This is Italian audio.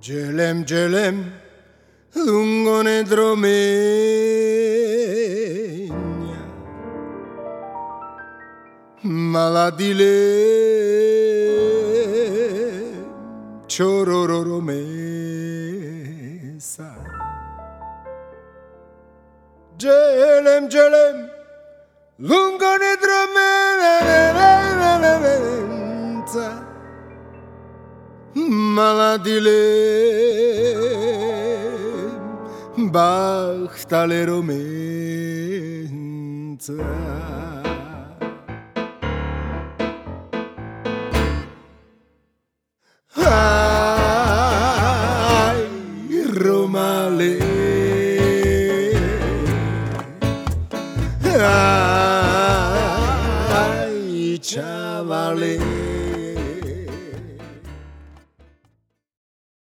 Gelem gelem lungo nedromegna maladile chororomesa gelem gelem lungo nedromenza maladile bachtale romenza ai Romale ai Chavale